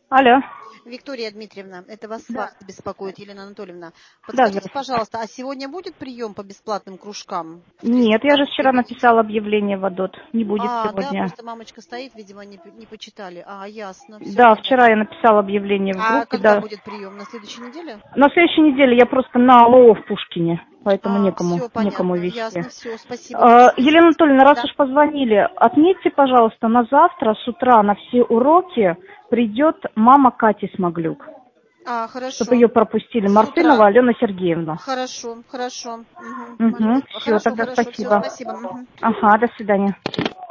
Алло. Виктория Дмитриевна, это вас Да. беспокоит, Елена Анатольевна. Да, Подскажите, пожалуйста, а сегодня будет прием по бесплатным кружкам? Нет, я же вчера написала объявление в АДОТ. Не будет Да, сегодня. просто мамочка стоит, видимо, не почитали. Ясно, все Да, понятно. вчера я написала объявление в группе. Когда Да. будет прием? На следующей неделе? На следующей неделе я просто на ООО в Пушкине, поэтому Все некому понятно, вести. ясно, все, спасибо большое. Елена Анатольевна, раз Да. уж позвонили, отметьте, пожалуйста, на завтра с утра на все уроки придет мама Кати Смоглюк, чтобы Хорошо. ее пропустили. С Мартынова утра. Алена Сергеевна. Хорошо. Угу. Угу, все, Хорошо, тогда все, спасибо. спасибо. Мгм. Ага, до свидания.